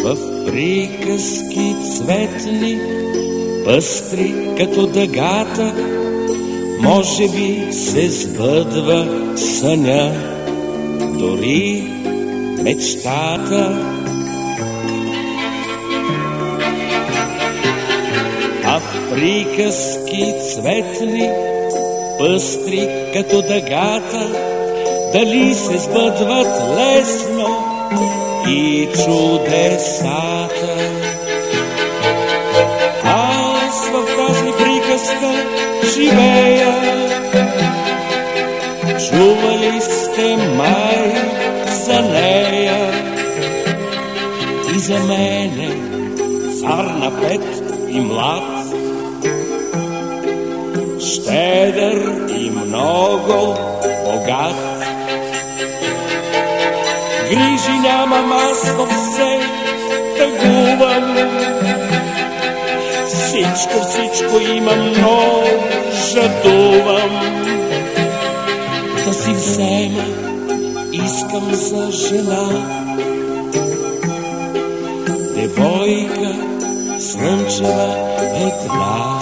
В приказки цветни, пъстри като дъгата, може би се сбъдва съня, дори мечтата. А в приказки цветни, пъстри като дъгата, дали се сбъдват лесно и чудесата. Аз в тази приказка живея. Чували сте май за нея и за мене, цар на пет и млад, щедър и много богат. Грижи нямам, аз в все тъгувам. Всичко имам, но жадувам. Да си взема искам за жена девойка слънчева една.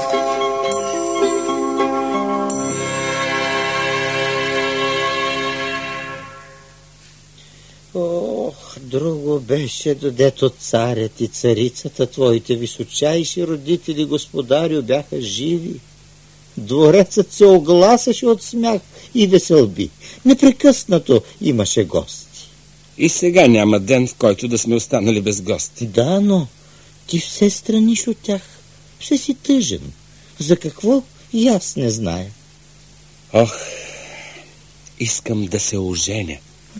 Ох, друго беше, додето царят и царицата, твоите височайши родители, господарю, бяха живи. Дворецът се огласеше от смях и веселби. Непрекъснато имаше гости. И сега няма ден, в който да сме останали без гости. Да, но ти все страниш от тях. Все си тъжен. За какво? И аз не зная. Ох, искам да се оженя.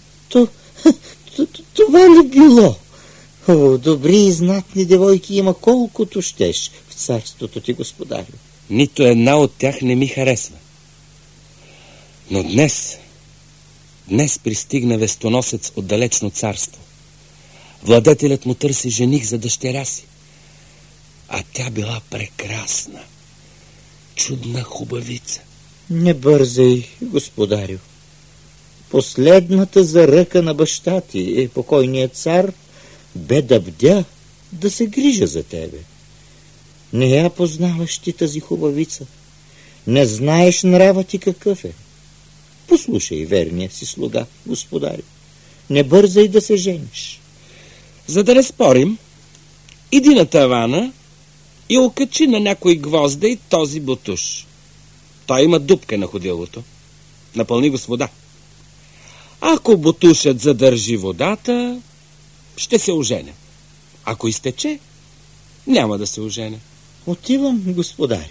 Това ли било? О, добри и знатни девойки има колкото щеш в царството ти, господарю. Нито една от тях не ми харесва. Но днес пристигна вестоносец от далечно царство. Владетелят му търси жених за дъщеря си. А тя била прекрасна, чудна хубавица. Не бързай, господарю. Последната заръка на баща ти, покойният цар, бе да бдя, да се грижа за тебе. Не я познаваш ти тази хубавица. Не знаеш нрава ти какъв е. Послушай верния си слуга, господарю. Не бързай да се жениш. За да не спорим, иди на тавана и окачи на някой гвозда и този бутуш. Той има дупка на ходилото. Напълни го с вода. Ако бутушът задържи водата, ще се оженя. Ако изтече, няма да се оженя. Отивам, господарю.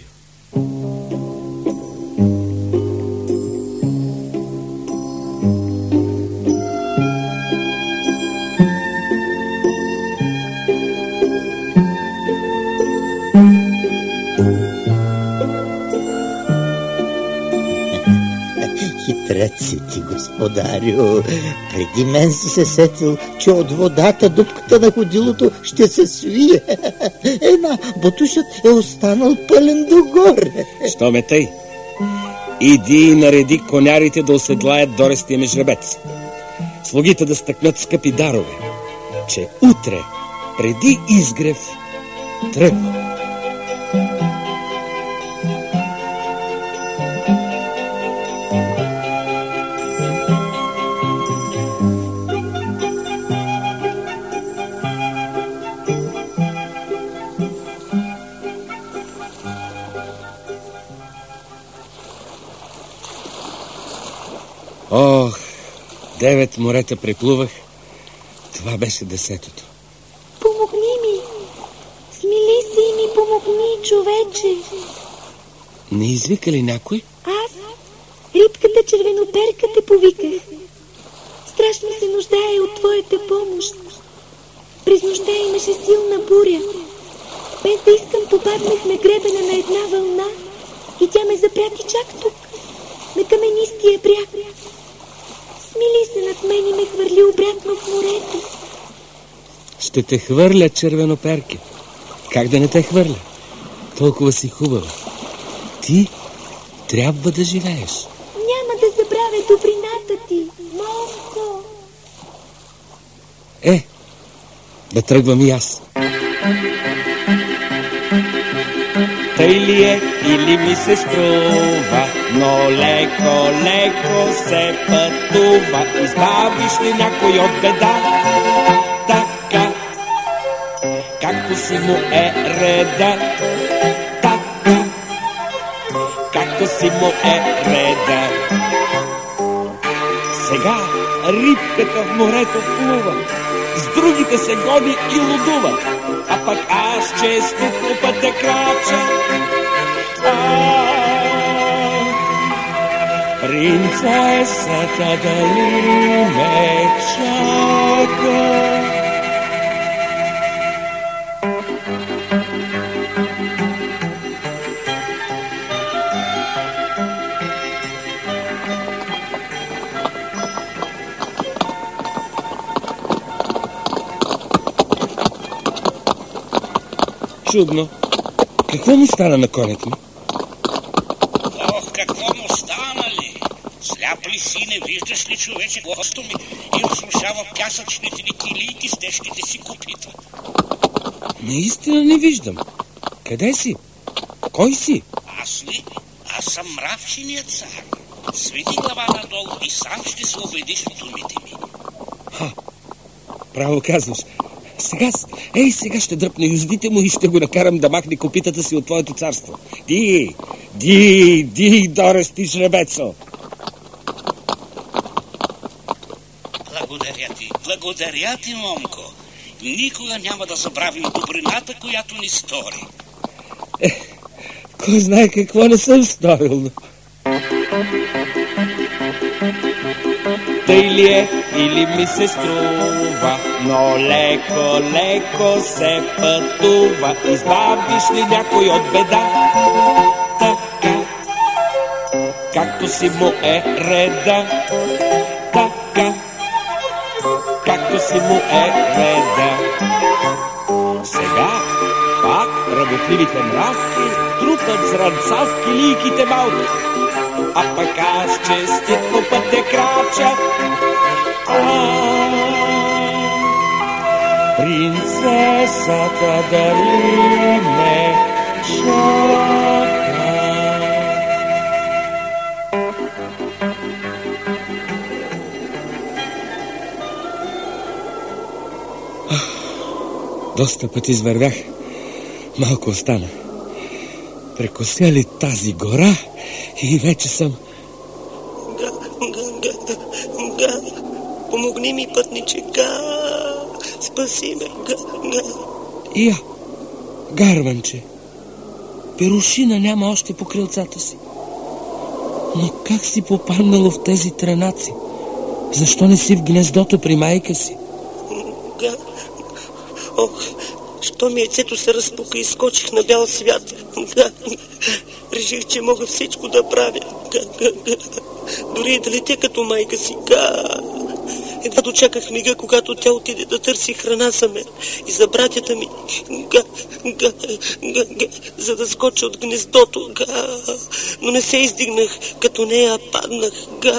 Хитрец си ти, господарю. Преди мен си се сетил, че от водата дупката на ходилото ще се свие. Бутушът е останал пълен догоре. Що ме тъй? Иди и нареди конярите да оседлаят дорестия ми жребец. Слугите да стъкнат скъпи дарове, че утре, преди изгрев, тръгва. Ох, 9 морета преплувах. Това беше 10-то. Помогни ми! Смили се и ми помогни, човече! Не извика ли някой? Аз, рибката червеноперка, те повиках. Страшно се нуждае от твоята помощ. През нощта имаше силна буря. Без да искам попаднах на гребена на една вълна и тя ме запряти чак тук, на каменистия бряг. Смили се над мен и ме хвърли обратно в морето. Ще те хвърля, червеноперки. Как да не те хвърля? Толкова си хубава. Ти трябва да живееш. Няма да забравя добрината ти, Момко. Да тръгвам и аз. Тъй ли е или ми се струва, но леко, леко се пътува. Избавиш ли някой от беда? Така, както си му е реда. Така, както си му е реда. Сега рибката в морето плува, с другите се гони и лудува, а пък аз често по пътя крача. Принцесата дали ме чака? Чудно. Какво му стана на конят ми? Ох, какво му стана ли? Сляп ли си, не виждаш ли, човече, госто ми и осушава пясъчните ни килийки с тежките си копита? Наистина не виждам. Къде си? Кой си? Аз ли? Аз съм мравчиният цар. Сведи глава надолу и сам ще се убедиш в думите ми. Право казваш. Сега ще дръпна юздите му и ще го накарам да махне копитата си от твоето царство. Ди, дорести жребецо! Благодаря ти, момко. Никога няма да забравим добрината, която ни стори. Кой знае какво не съм сторил. Тъй ли е или ми се струва, но леко, леко се пътува. Избавиш ли някой от беда? Така, както си му е реда. Така, както си му е реда. Сега пак работливите мравки трупат с ранца в килийките малки, а пък аз честит по пътя крача. Принцесата дали ме чака? Доста пъти извървях. Малко остана. Прекося ли тази гора и вече съм... Помогни ми, пътниче, спаси ме, Я, гарванче, перушина няма още по крилцата си. Но как си попаднало в тези тренаци? Защо не си в гнездото при майка си? Ох, що ми яйцето се разпука и скочих на бял свят. Реших, че мога всичко да правя. Дори и да летя като майка си. Едва дочаках мига, когато тя отиде да търси храна за мен и за братята ми, за да скоча от гнездото. Но не се издигнах, като нея паднах.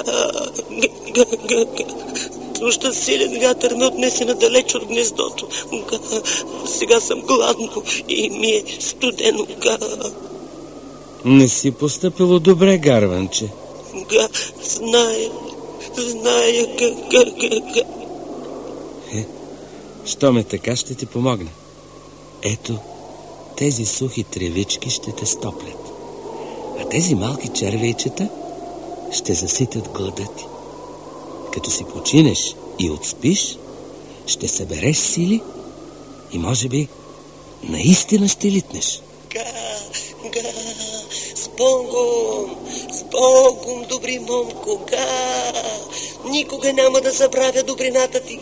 С нощта силен вятър ме отнесе надалеч от гнездото. Сега съм гладно и ми е студено. Не си постъпило добре, гарванче. Зная. Що ме така, ще ти помогна. Ето, тези сухи тревички ще те стоплят, а тези малки червейчета ще заситят глада ти. Като си починеш и отспиш, ще събереш сили и може би наистина ще литнеш. С Богом, добри момко, никога няма да забравя добрината ти,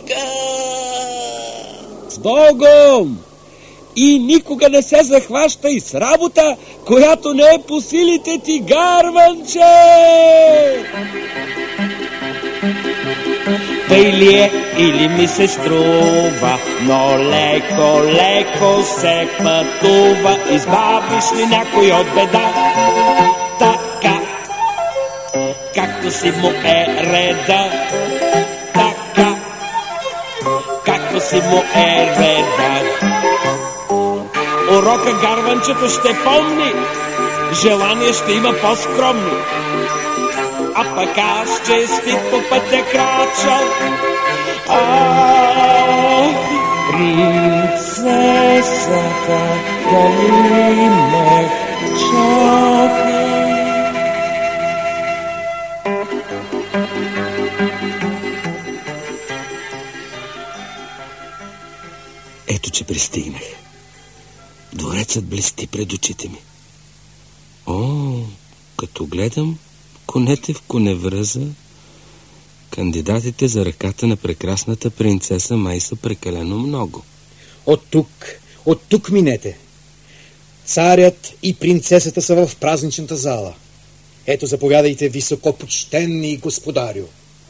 С Богом! И никога не се захващай с работа, която не е по силите ти, гарванче! Тъй ли е или ми се струва, но леко, леко се пътува. Избавиш ли някой от беда? Така, както си му е реда. Така, както си му е реда. Урока гарванчето ще помни, желание ще има по-скромни. А пък аз честит по пътя крачал. Принцесата, дали ме чака? Ето, че пристигнах. Дворецът блести пред очите ми. Като гледам конете в коневръза, кандидатите за ръката на прекрасната принцеса май са прекалено много. От тук минете. Царят и принцесата са в празничната зала. Ето, заповядайте, високопочтенни господарю.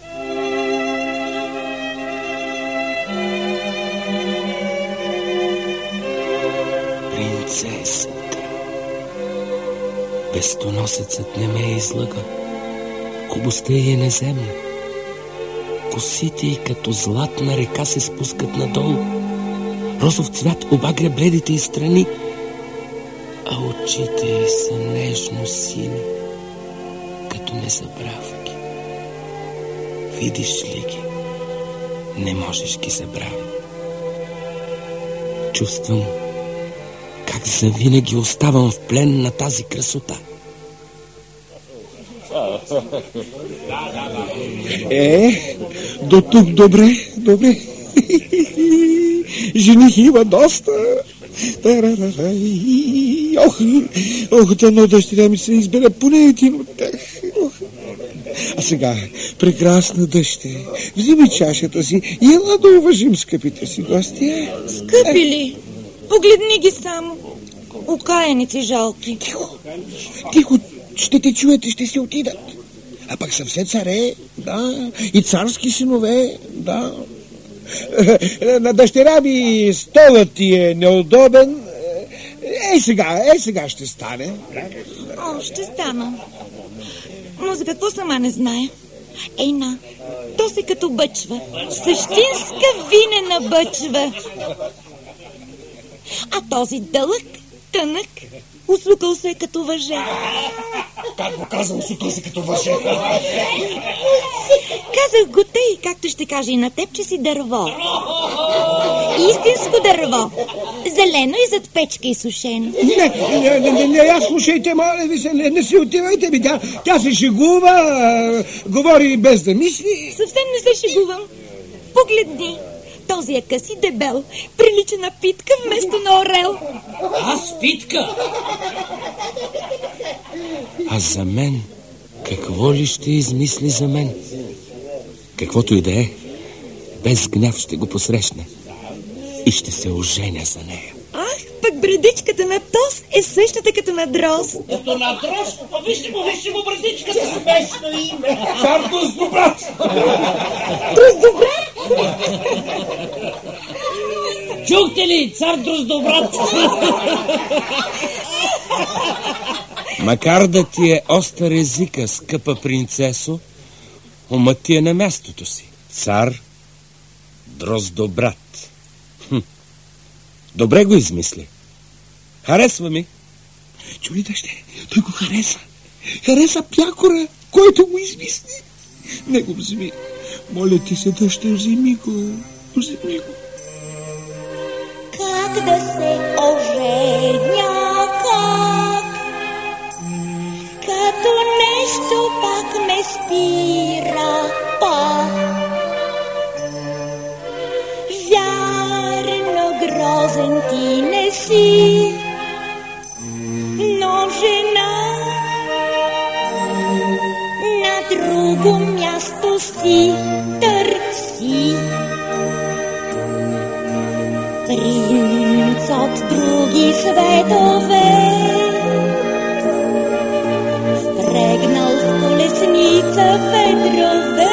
Принцесата. Вестоносецът не ме е излъгал. Хубостта й е неземна. Косите й като златна река се спускат надолу. Розов цвят обагря бледите й страни, а очите й са нежно сини, като незабравки. Видиш ли ги? Не можеш ги забрави. Чувствам как завинаги оставам в плен на тази красота. До тук добре. Жених има доста. Дано дъщеря ми се избере поне един от тях. А сега, прекрасна дъще, вземи чашата си и ела да уважим скъпите си гости. Скъпи ли? Погледни ги само. Окаяници жалки. Тихо, ще те чуят и ще си отидат. А пък са все царе, да, и царски синове, да. На дъщеря ми столът ти е неудобен. Сега ще стане. Ще стана. Но за какво сама не знае? То се като бъчва. Същинска винена бъчва. А този дълъг, тънък, услукал се като въже. Как го каза, услукал се като въже? Казах го тъй, както ще кажа и на теб, че си дърво. Истинско дърво. Зелено и зад печка и сушено. Не, слушайте, моля ви се, не си отивайте ми. Тя се шегува, говори без да мисли. Съвсем не се шегувам. Погледни. Този е къс и дебел. Прилича на питка вместо на орел. Аз питка? А за мен? Какво ли ще измисли за мен? Каквото и да е, без гняв ще го посрещна и ще се оженя за нея. Пък брадичката на Тос е същата като на Дрозд. Като на Дрозд? Вижте му брадичката, смешно име. Цар Дроздобрат! Дроздобрат? Чухте ли, цар Дроздобрат? Макар да ти е остър езика, скъпа принцесо, умът ти е на мястото си. Цар Дроздобрат. Добре го измисли. Харесва ми. Чули, дъще, той го хареса. Хареса пякора, който го измисли. Не го вземи. Моля ти се, дъще, вземи го. Как да се оженя, като нещо пак ме спира, Вярно, грозен ти не си, но жена на друго място си търси. Принц от други светове, впрегнал в колесница ветрове.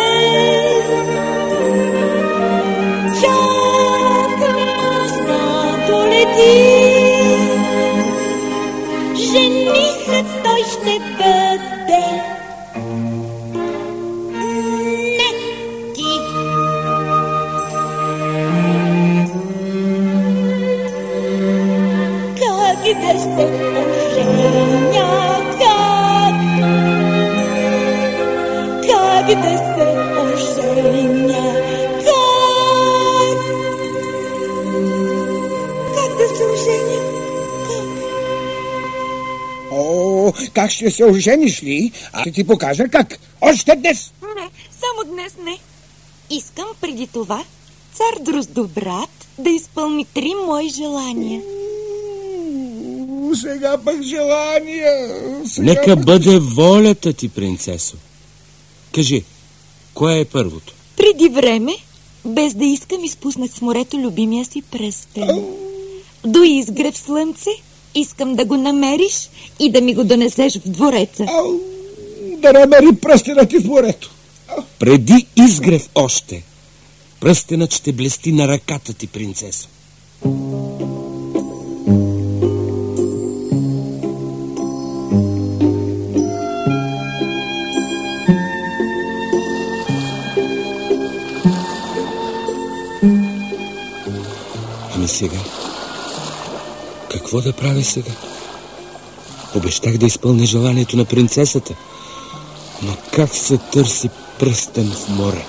Чак моста долети, женихът той ще бъде. Не ти. как да се оженя. Цар! Как да се оженя? О, как ще се ожениш ли? Аз ще ти покажа как. Още днес. Не, само днес не. Искам преди това цар Дроздобрат да изпълни 3 мои желания. Сега пък желания. Нека бъде волята ти, принцесо. Кажи, кое е първото? Преди време, без да искам, изпуснах в морето любимия си пръстен. До изгрев слънце, искам да го намериш и да ми го донесеш в двореца. Да намери пръстена ти в морето. Преди изгрев още, пръстенът ще блести на ръката ти, принцесо. Ами сега? Какво да правя сега? Обещах да изпълня желанието на принцесата, но как се търси пръстен в море?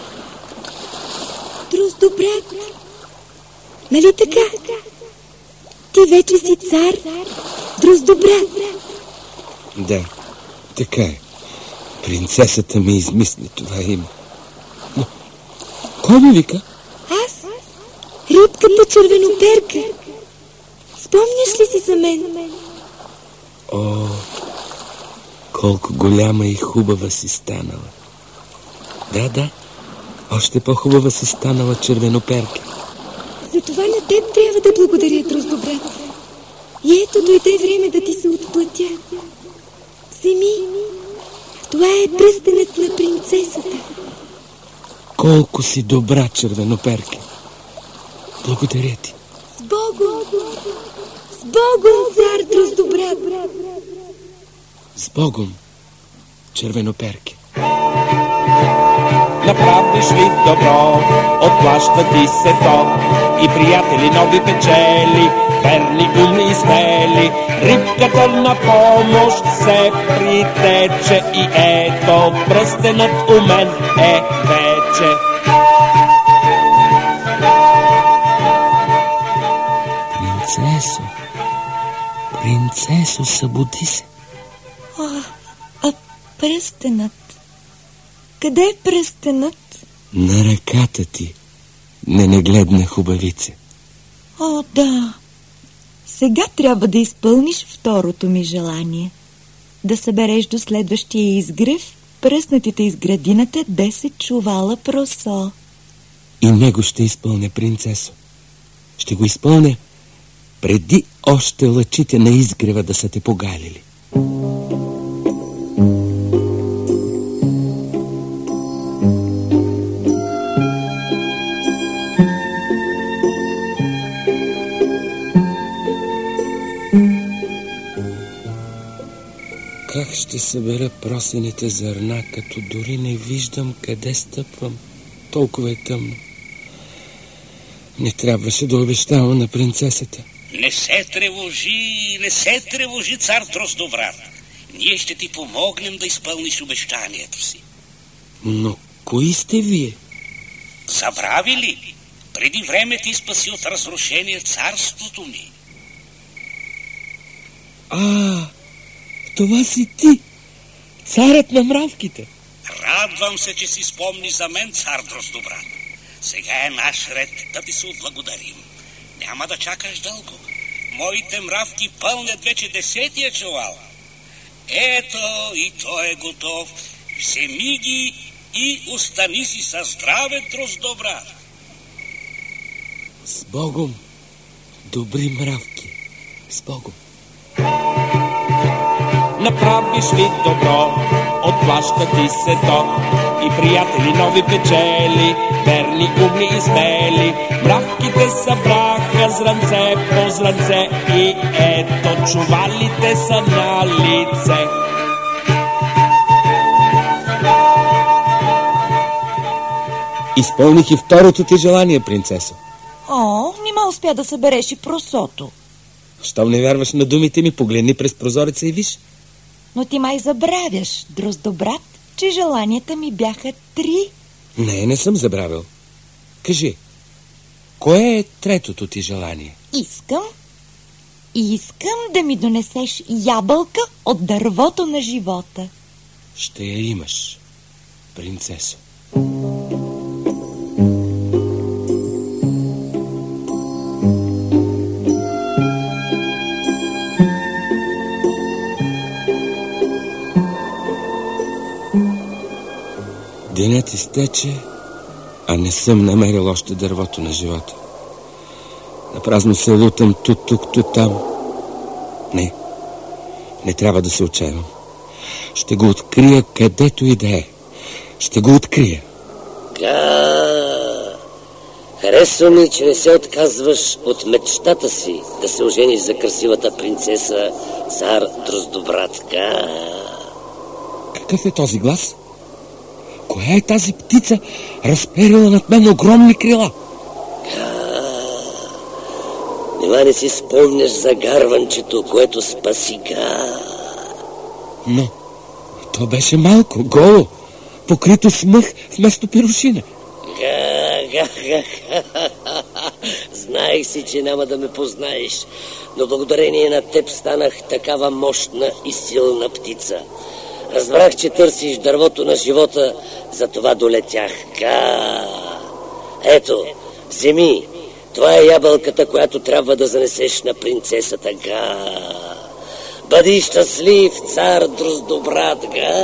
Дроздобрат, нали така? Ти вече си цар, Дроздобрат. Да, така е. Принцесата ми измисли това име. Но кой ми вика? Аз? Рибката червеноперка. Спомняш ли си за мен? О, колко голяма и хубава си станала. Да, още по-хубава си станала, червеноперка. Затова на теб трябва да благодаря, Дроздобрат. И ето дойде време да ти се отплатя. Вземи, това е пръстенът на принцесата. Колко си добра, червеноперка. Благодаря ти. С Богом! С Богом, цар Дроздобрат! С Богом, червеноперка. Направиш ли добро, отплаща ти се то. И приятели нови печели, верни, умни и смели. Рибката на помощ се притече. И ето пръстенът у мен е вече. Принцесо, събуди се. А пръстенът? Къде е пръстенът? На ръката ти, ненегледна хубавица. О, да. Сега трябва да изпълниш второто ми желание. Да събереш до следващия изгрев пръснатите из градината 10 чувала просо. И него ще изпълня, принцесо. Ще го изпълня преди още лъчите на изгрева да са те погалили. Как ще събера просените зърна, като дори не виждам къде стъпвам? Толкова е тъмно. Не трябваше да обещавам на принцесата. Не се тревожи, цар Дроздобрат. Ние ще ти помогнем да изпълниш обещанието си. Но кои сте вие? Забрави ли? Преди време ти спаси от разрушение царството ми. Това си ти, царят на мравките. Радвам се, че си спомни за мен, цар Дроздобрат. Сега е наш ред да ти се отблагодарим. Няма да чакаш дълго. Моите мравки пълнят вече 10-тия чувал. Ето и той е готов. Вземи ги и остани си със здраве, Дроздобрат. С Богом, добри мравки, с Богом. Направиш ли добро, отплаща ти се то. И приятели нови печели, верни, умни и смели. Мравките събраха зранце по зранце. И ето чувалите са на лице. Изпълних и второто ти желание, принцесо. Нима успя да събереш и просото. Щом не вярваш на думите ми, погледни през прозореца и виж. Но ти май забравяш, Дроздобрат. че желанията ми бяха 3. Не съм забравил. Кажи, кое е третото ти желание? Искам да ми донесеш ябълка от дървото на живота. Ще я имаш, принцесо. Денят изтече, а не съм намерил още дървото на живота. Напразно се лутам тук, там. Не трябва да се отчаявам. Ще го открия където и да е. Ще го открия. Харесва ми, че не се отказваш от мечтата си да се ожениш за красивата принцеса цар Дроздобрат. Какъв е този глас? Коя е тази птица, разперила над мен огромни крила? Нима не си спомняш за гарванчето, което спаси Но то беше малко, голо, покрито с мъх вместо пирушина. Знаех си, че няма да ме познаеш, но благодарение на теб станах такава мощна и силна птица. Разбрах, че търсиш дървото на живота, затова долетях. Ето, вземи, това е ябълката, която трябва да занесеш на принцесата. Бъди щастлив, цар Дроздобрат.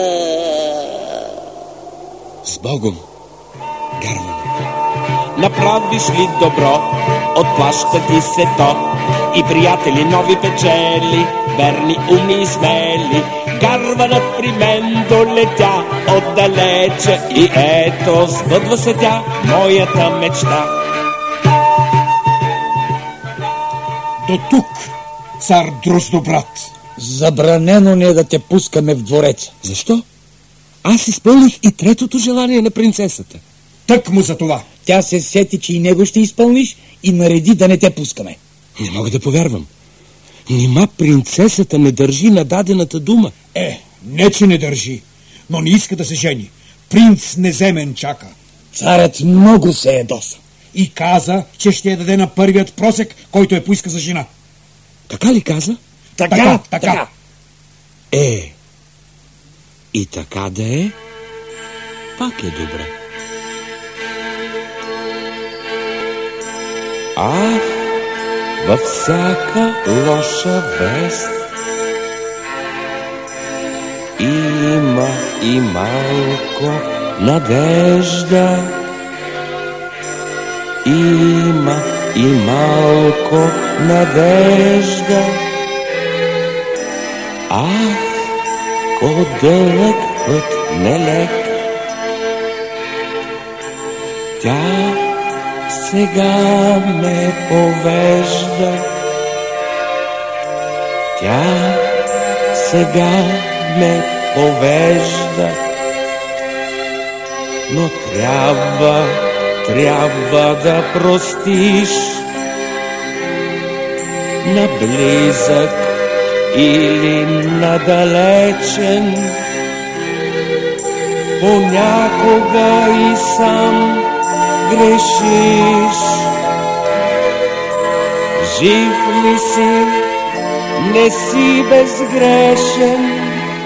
С Богом, Гарване. Направиш ли добро, отплаща ти се то. И приятели нови печели, верни, умни и смели. Гарванът при мен долетя отдалече и ето сбъдва се тя, моята мечта. До тук, цар Дроздобрат. Забранено не е да те пускаме в двореца. Защо? Аз изпълних и третото желание на принцесата. Тъкмо за това. Тя се сети, че и него ще изпълниш и нареди да не те пускаме. Не мога да повярвам. Нима принцесата не държи на дадената дума? Не че не държи, но не иска да се жени. Принц Неземен чака. Царят много се ядоса. И каза, че ще я даде на първият просек, който я поиска за жена. Така ли каза? Така. И така да е, пак е добре. Ах, във всяка лоша вест има и малко надежда. Има и малко надежда. Ах, о дълъг път нелек. Тя сега ме повежда. Тя сега ме повежда. Но трябва да простиш на близък или надалечен. Понякога и сам грешиш. Жив ли си, не си безгрешен.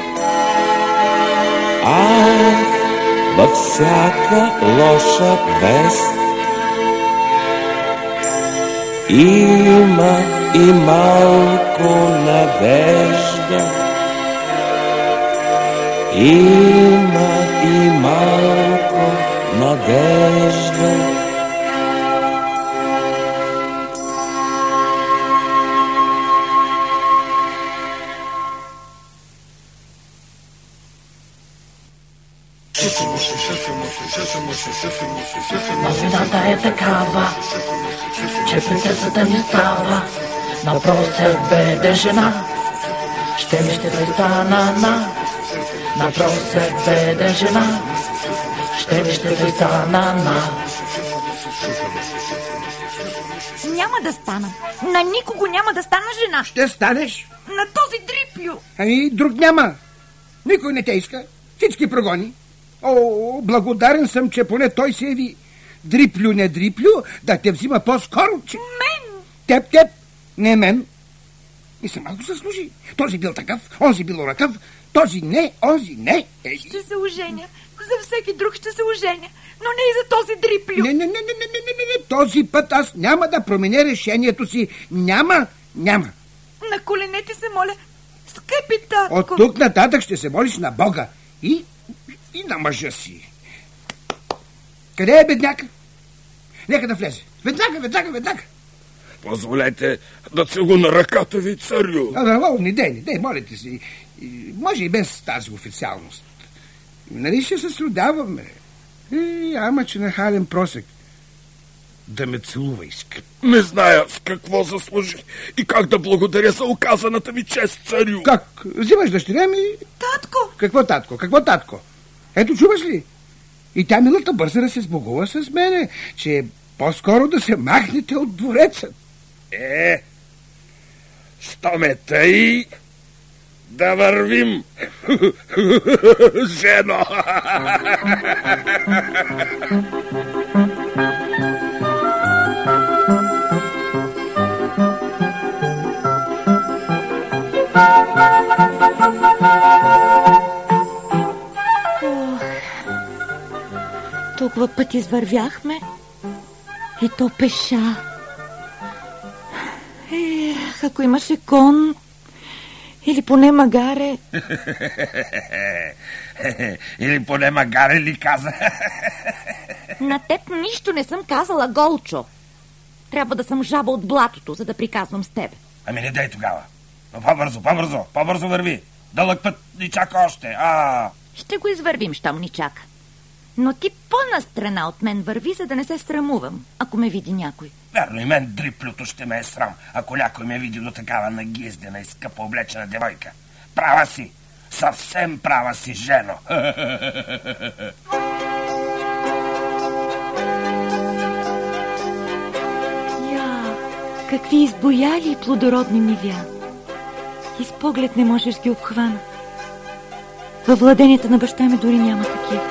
Ах, във всяка лоша вест има и малко надежда. Има и малко надежда. Новината е такава, че принцесата ми става на просек беде жена. Ще да стана на просек беде жена. Ще да стана Няма да стана. На никого няма да стана жена. Ще станеш? На този дрипю. Ами, друг няма. Никой не те иска. всички прогони. О, благодарен съм, че поне той се яви. Дриплю, не дриплю, да те взима по-скоро, че... Мен? Теб, не мен. И се малко заслужи. Този бил такъв, онзи бил оракъв, този не, онзи не. Ще се оженя. За всеки друг ще се оженя. Но не и за този дриплю. Не. Този път аз няма да променя решението си. Няма. На коленете се моля. Скъпи татко. От тук нататък ще се молиш на Бога. И на мъжа си. Къде е бедняка? Нека да влезе. Веднага. Позволете да целуна ръката ви, царю. Не дей, молите си. Може и без тази официалност. Нали ще се сродаваме? Ама че нахален просек. Да ме целува иска. Не зная с какво заслужих и как да благодаря за оказаната ми чест, царю. Как? Взимаш дъщеря ми? Татко! Какво татко? Ето, чуваш ли? И тя милата бърза да се сбогува с мене, че по-скоро да се махнете от двореца. Що ме тъй, да вървим, жено. Толкова път извървяхме и то пеша. Ако имаше кон или поне магаре. Или поне магаре ли каза? На теб нищо не съм казала, Голчо. Трябва да съм жаба от блатото, за да приказвам с тебе. Ами не дай тогава. Но по-бързо върви. Дълъг път ни чака още. Ще го извървим, щом ни чака. Но ти по-настрана от мен върви, за да не се срамувам, ако ме види някой. Верно, и мен дриплюто ще ме е срам, ако някой ме види до такава нагиздена и скъпо облечена девойка. Права си, съвсем права си, жено. Какви избояли и плодородни нивя. И с поглед не можеш ги обхвана. Във владенията на баща ми дори няма такива.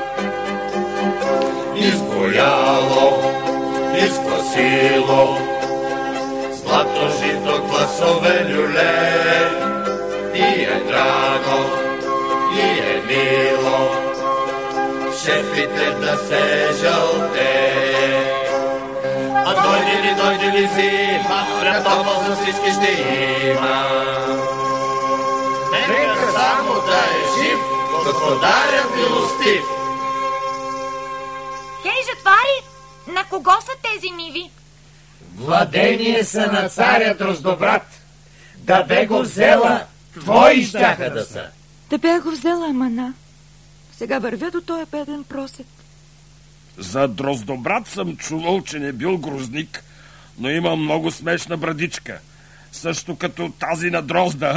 Избояло, изквасило, злато жито, класове люле, и е драго, и е мило, шефите да се жълте. А дойде ли зима, пред топло за всички ще има. Нека само да е жив, господарят милостив. Хей, жатвари, на кого са тези ниви? Владение са на царя Дроздобрат. Да бе го взела, твои щяха да са. Да бе го взела, амана. Сега вървя до този беден просек. За Дроздобрат съм чувал, че не бил грозник, но има много смешна брадичка. Също като тази на Дрозда.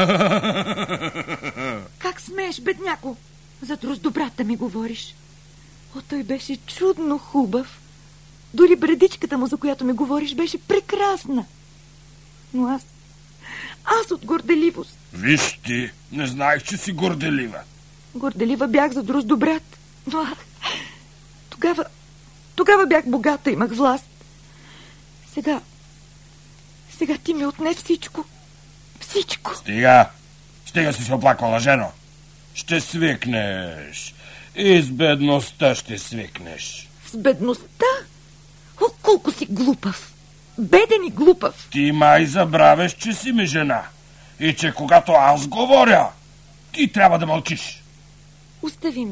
Как смееш, бедняко? За Дроздобрата ми говориш. О, той беше чудно хубав. Дори брадичката му, за която ми говориш, беше прекрасна. Но аз от горделивост. Виж ти, не знаех, че си горделива. Горделива бях за Дроздобрат. Но тогава бях богата, имах власт. Сега ти ми отне всичко. Всичко. Стига си се оплаквала, жено. Ще свикнеш. И с бедността ще свикнеш. С бедността? О, колко си глупав. Беден и глупав. Ти май забравяш, че си ми жена. И че когато аз говоря, ти трябва да мълчиш. Остави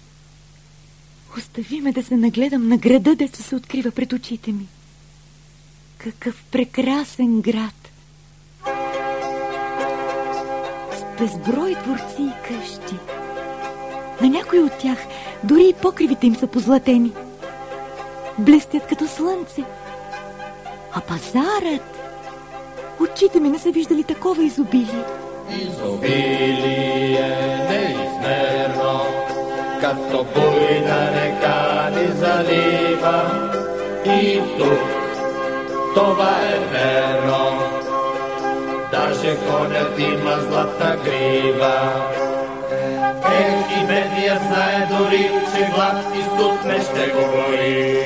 ме да се нагледам на града, дето се открива пред очите ми. Какъв прекрасен град! С безброй дворци и къщи. На някои от тях дори и покривите им са позлатени. Блестят като слънце. А пазарът... Очите ми не са виждали такова изобилие. Изобилие неизмерно, като буйна река ни залива. И тук това е верно, даже конят има златна грива. И бедният знае дори, че глад и студ не ще говори.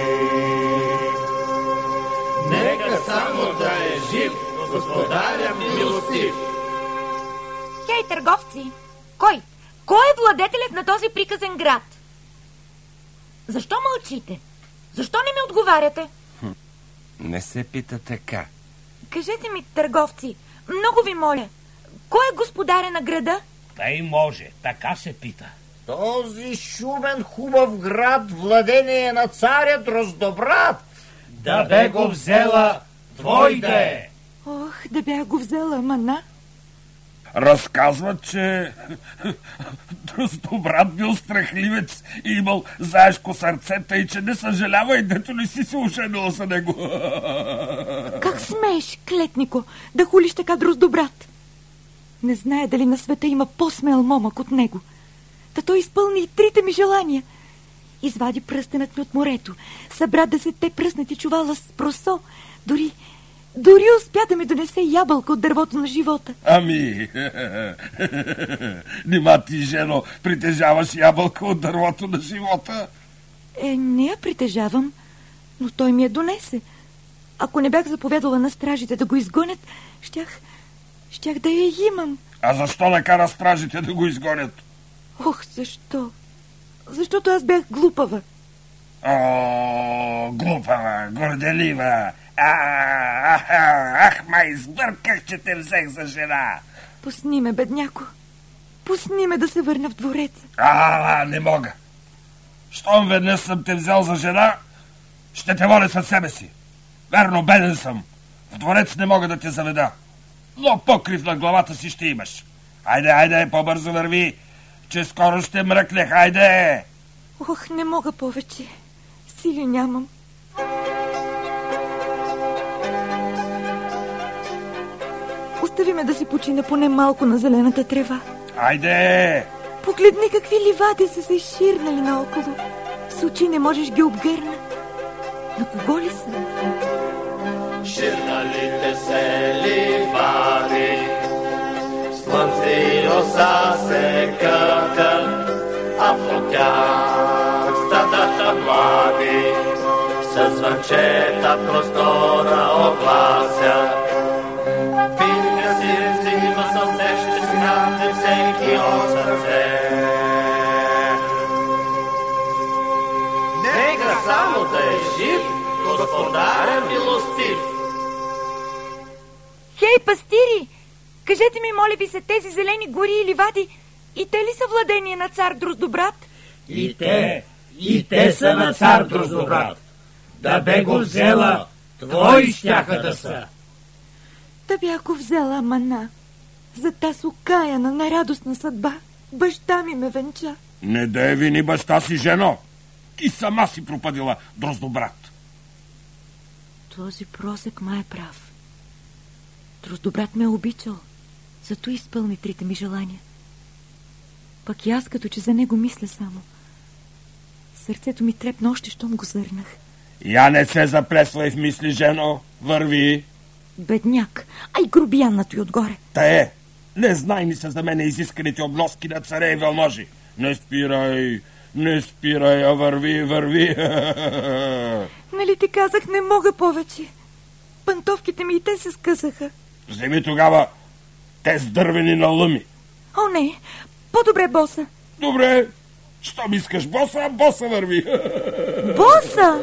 Нека само да е жив, господаря милостив. Хей, търговци! Кой е владетелят на този приказен град? Защо мълчите? Защо не ми отговаряте? Не се пита така. Кажете ми, търговци, много ви моля, кой е господаря на града? Тъй може, така се пита. Този шумен хубав град владение на царя Дроздобрат. Да бе го взела твойде. Ох, да бях го взела, мана. Разказват, че Дроздобрат бил страхливец и имал заешко сърцета и че не съжалява и дето не си се оженила за него. Как смееш, клетнико, да хулиш така Дроздобрат? Не знае дали на света има по-смел момък от него. Та той изпълни и трите ми желания. Извади пръстенът ми от морето, събра 10 пръснати чувала с просо, дори успя да ми донесе ябълка от дървото на живота. Ами, нима ти, жено, притежаваш ябълка от дървото на живота? Не я притежавам, но той ми я донесе. Ако не бях заповядала на стражите да го изгонят, щях да я имам. А защо накара стражите да го изгонят? Ох, защо? Защото аз бях глупава. О, глупава, горделива. Май, сбърках, че те взех за жена. Пусни ме, бедняко. Пусни ме да се върна в двореца. Не мога. Щом веднъж съм те взел за жена, ще те воля със себе си. Верно, беден съм. В дворец не мога да те заведа. Но покрив на главата си ще имаш. Айде, по-бързо върви, че скоро ще мръкне, хайде! Ох, не мога повече. Сили нямам. Остави ме да си почина поне малко на зелената трева. Айде! Погледни какви ливади са се ширнали наоколо. С очи не можеш ги обгърна. На кого ли са? Ширналите се ливади, слънце и роса се къкат, а в тях стадата млади със звънчета простора огласят. Пинка си взима със сеща смяте всеки от сърце. Нека само да е жив господаря милостив. Хей, пастири! Кажете ми, моля ви се, тези зелени гори и ливади, и те ли са владение на цар Дроздобрат? И те са на цар Дроздобрат. Да бе го взела, твои щяха да са. Да бях го взела, мана. За таз окаяна, нерадостна съдба. Баща ми ме венча. Не дай вини баща си, жено. Ти сама си пропадила Дроздобрат. Този просек май е прав. Дроздобрат ме е обичал. Зато изпълни трите ми желания. Пък и аз като че за него мисля само. Сърцето ми трепна още, щом го зърнах. Я не се заплесвай в мисли, жено. Върви. Бедняк, ай грубияннато й отгоре. Не знай ни се за мене изисканите обноски на царе и вълможи. Не спирай, а върви. Нали ти казах, не мога повече. Пантовките ми и те се скъсаха. Вземи тогава те с дървени налъми. О, не, по-добре боса. Добре, щом искаш боса върви. Боса?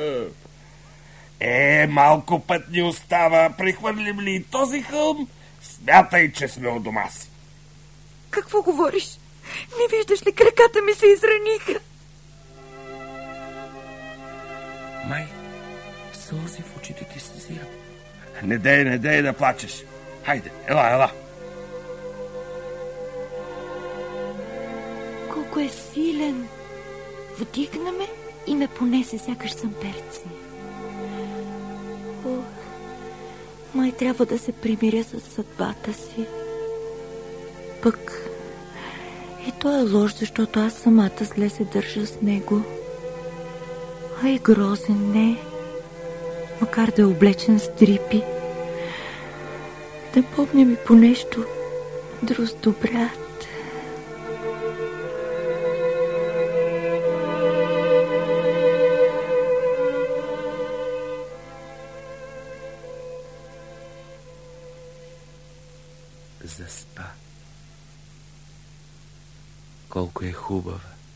Малко път ни остава. Прихвърлим ли и този хълм? Смятай, че сме у дома си. Какво говориш? Не виждаш ли, краката ми се израниха? Май, сълзи в очите ти се зират. Не дей да плачеш. Хайде, ела. Колко е силен. Вдигна ме и ме понесе, сякаш съм перце. Май трябва да се примиря с съдбата си. Пък и то е лош, защото аз самата зле се държа с него. А и грозен не, макар да е облечен с дрипи. Да помня ми по нещо, Дроздобрат. заспа. Колко е хубава,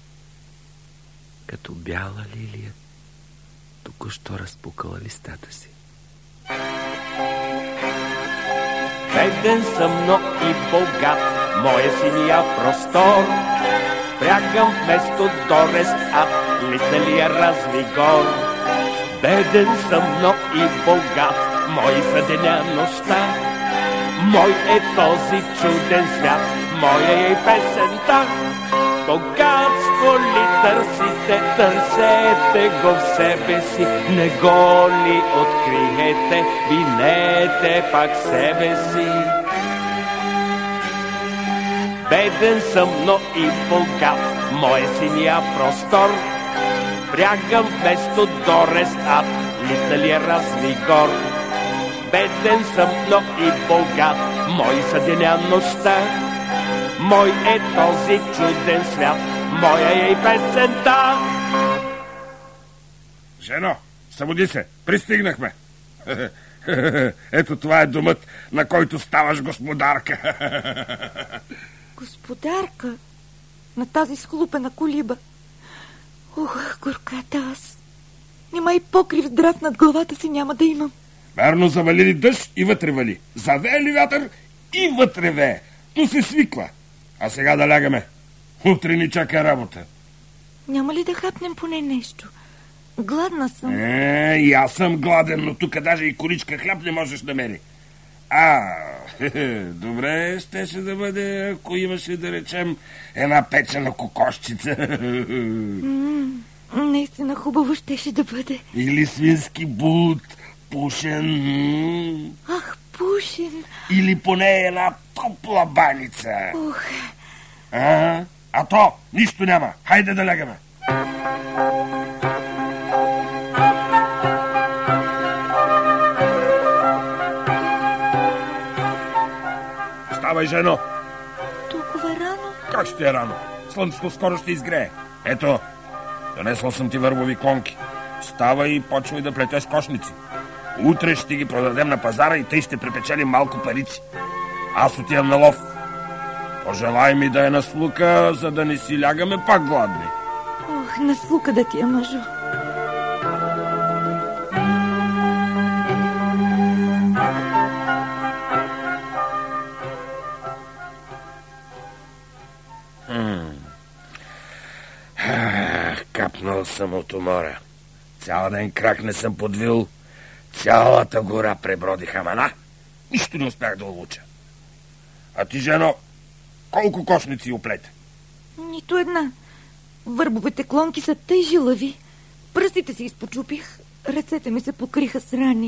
като бяла лилия, току-що разпукала листата си. Беден съм, но и богат, моя синия простор. Прягам вместо дорест ад, литналия развигор. Беден съм, но и богат, мой са деня нощта. Мой е този чуден свят, моя е и песента. Богатство ли търсите, търсете го в себе си. Не го ли откриете, винете пак себе си. Беден съм, но и богат, моя синия простор. Прягам вместо дорест ад, литналия развигор. Беден съм, но и богат, мой са деня нощта. Мой е този чуден свят, моя е и песента. Жено, събуди се, пристигнахме. Ето това е домът, на който ставаш господарка. Господарка? На тази схлупена колиба? Ох, горката аз. Нима и покрив здрав над главата си няма да имам. Верно, завали ли дъжд и вътре вали. Завее ли вятър и вътре вее. То се свиква. А сега да лягаме. Утре ни чака работа. Няма ли да хапнем поне нещо? Гладна съм. И аз съм гладен, но тук даже и коричка хляб не можеш да мери. Добре щеше да бъде, ако имаше, да речем, една печена кокошчица. Наистина хубаво щеше да бъде. Или свински бут, пушен. Ах, пушен. Или поне една топла баница. Ух. А то, нищо няма. Хайде да лягаме. Ставай, жено. Толкова рано? Как ще е рано? Слънцето скоро ще изгрее. Ето, донесъл съм ти върбови клонки. Ставай и почвай да плетеш кошници. Утре ще ги продадем на пазара и тъй ще припечелим малко парици. Аз отивам на лов. Пожелай ми да е наслука, за да не си лягаме пак гладни. Ох, наслука да ти е, мъжо. Капнал съм от умора. Цял ден крак не съм подвил. Цялата гора пребродих, амана. Нищо не успях да улуча. А ти, жено, колко кошници оплете? Нито една. Върбовете клонки са тъй жилави. Пръстите си изпочупих, ръцете ми се покриха с рани.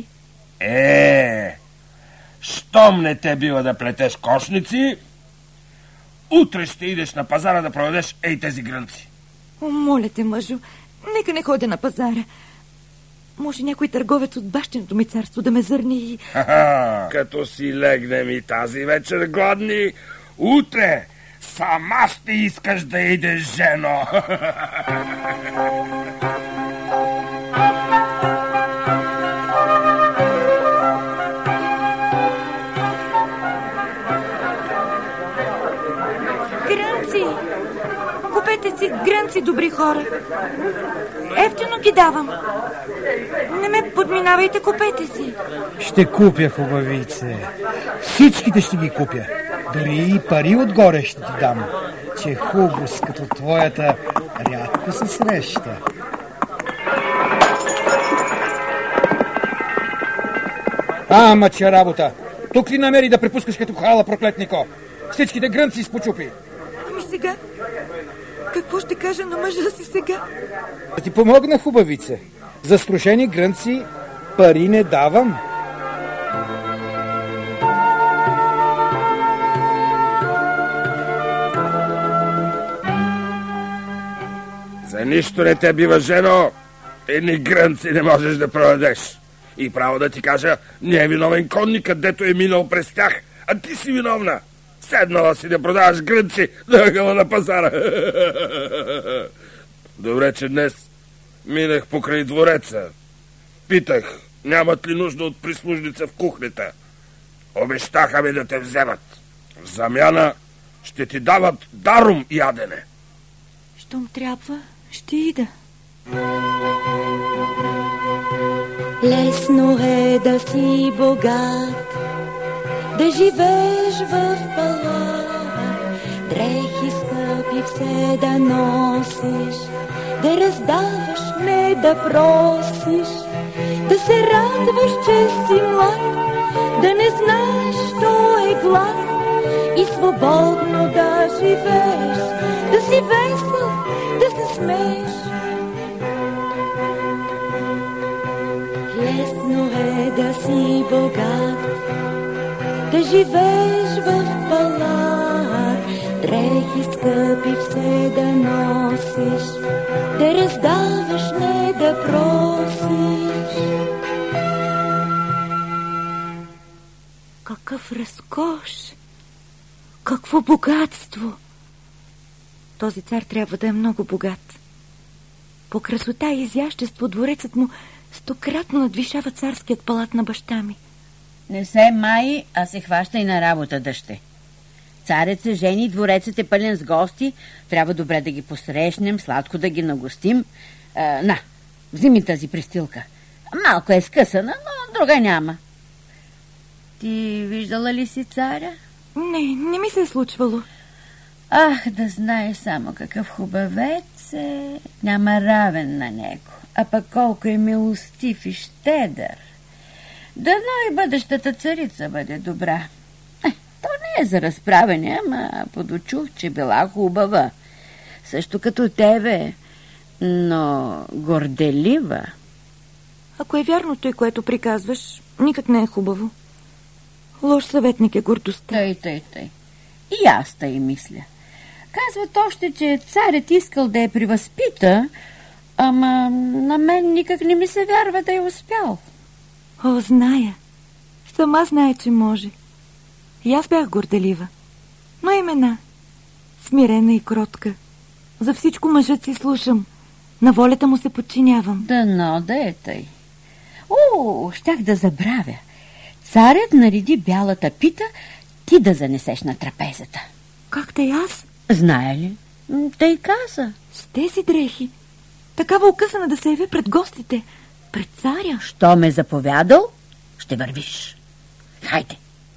Щом не те бива да плетеш кошници, утре ще идеш на пазара да продадеш тези грънци. О, моля те, мъжо, нека не ходя на пазара. Може някой търговец от бащиното ми царство да ме зърни и... Като си легнем и тази вечер гладни, утре сама ще искаш да идеш, жено. Грънци! Купете си грънци, добри хора. Ефтино ги давам. Не ме подминавайте, купете си. Ще купя, хубавице. Всичките ще ги купя. Дори и пари отгоре ще ти дам. Че хубост като твоята рядко се среща. Мача работа. Тук ли намери да препускаш като хала, проклетнико? Всичките грънци изпочупи. Ами сега? Какво ще кажа на мъжа си сега? Да ти помогна, хубавице. За струшени грънци пари не давам. За нищо не те бива, жено. Едни грънци не можеш да продадеш. И право да ти кажа, не е виновен конникът, дето е минал през тях, а ти си виновна. Седнала си да продаваш грънци на пазара. Добре, че днес минах покрай двореца. Питах, нямат ли нужда от прислужница в кухнята. Обещаха ми да те вземат. В замяна ще ти дават даром ядене. Щом трябва, ще ида. Лесно е да си богат, да живееш в палат, дрехи скъпи все да носиш, да раздаваш, не да просиш, да се радваш, че си млад, да не знаеш, що е глад и свободно да живееш, да си весел, да се смееш. Лесно е да си богат, да живееш в палат, дрехи скъпи все да носиш, да раздаваш, не да просиш. Какъв разкош! Какво богатство! Този цар трябва да е много богат. По красота и изящество дворецът му стократно надвишава царският палат на баща ми. Не се май, а се хваща и на работа, дъще. Царят се жени, дворецът е пълен с гости, трябва добре да ги посрещнем, сладко да ги нагостим. На, вземи тази престилка. Малко е скъсана, но друга няма. Ти виждала ли си царя? Не ми се е случвало. Ах, да знаеш само какъв хубавец е, няма равен на него. А пък колко е милостив и щедър. Дано и бъдещата царица бъде добра. То не е за разправяне, ама подочух, че била хубава. Също като тебе, но горделива. Ако е вярно той, което приказваш, никак не е хубаво. Лош съветник е гордостта. Тъй. И аз тъй мисля. Казват още, че царят искал да я привъзпита, ама на мен никак не ми се вярва да е успял. О, зная. Сама знае, че може. И аз бях горделива. Но имена. Смирена и кротка. За всичко мъжът си слушам. На волята му се подчинявам. Дано да е тъй. Щях да забравя. Царят нареди бялата пита ти да занесеш на трапезата. Как да и аз? Знае ли? Тъй каза. С тези дрехи. Такава укъсана да се яви пред гостите. Пред царя. Що ме заповядал, ще вървиш. Хайде.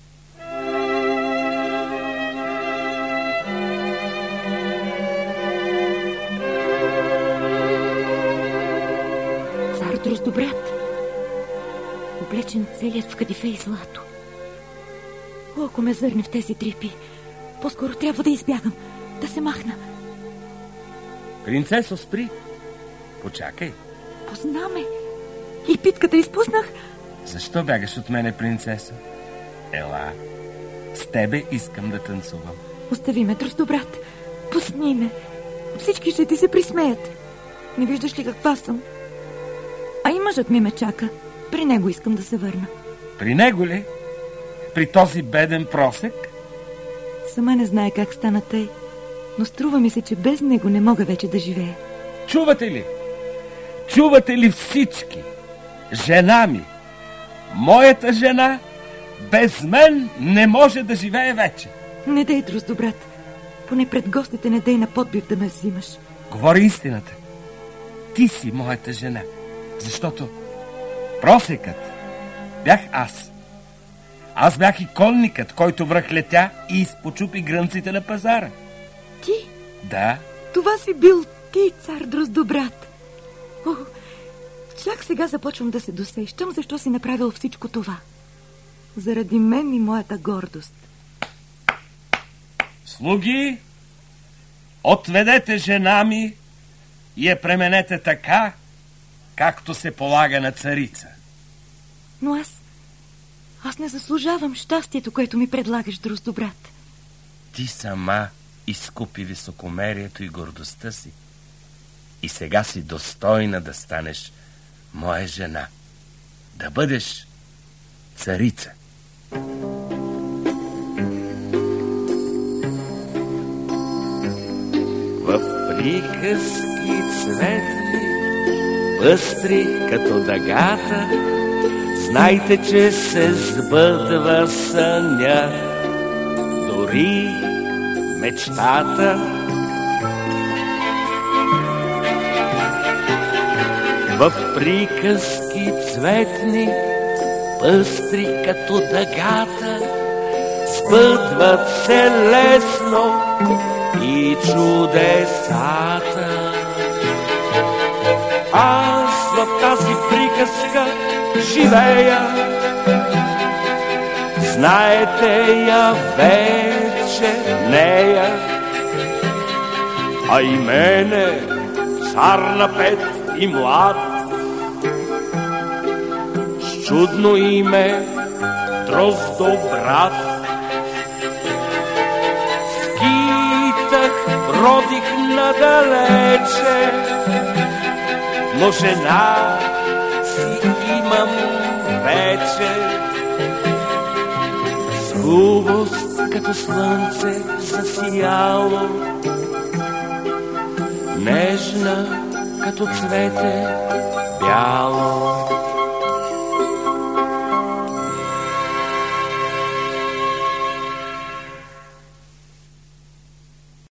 Цар Дроздобрат, облечен целият в кадифе и злато. Ако ме зърне в тези трипи, по-скоро трябва да избягам, да се махна. Принцесо, спри. Почакай. Познаме. И питката изпуснах. Защо бягаш от мене, принцесо? Ела, с тебе искам да танцувам. Остави ме, Дроздобрат. Пусни ме. Всички ще ти се присмеят. Не виждаш ли каква съм? А и мъжът ми ме чака. При него искам да се върна. При него ли? При този беден просек? Сама не знае как стана тъй, но струва ми се, че без него не мога вече да живея. Чувате ли? Чувате ли всички? Жена ми, моята жена, без мен не може да живее вече. Не дей, Дроздобрат. Поне пред гостите не дей на подбив да ме взимаш. Говори истината. Ти си моята жена, защото просекът бях аз. Аз бях и конникът, който връхлетя и изпочупи грънците на пазара. Ти? Да. Това си бил ти, цар Дроздобрат. Чак сега започвам да се досещам, защо си направил всичко това. Заради мен и моята гордост. Слуги, отведете жена ми и я пременете така, както се полага на царица. Но аз не заслужавам щастието, което ми предлагаш, Дроздобрат. Ти сама изкупи високомерието и гордостта си. И сега си достойна да станеш моя жена. Да бъдеш царица. В приказки цветли, пъстри като дъгата, знайте, че се сбъдва съня. До гори мечтата. В приказки цветни, пъстри като дъгата, сбъдват се лесно и чудесата. Аз в тази приказка живея, знаете я вече нея, а и мене, цар на пет и млад, с чудно име Дроздобрат. Скитах, бродих надалече, но жена си имам вече. С хубост като слънце засияло, нежна като цвете бяло.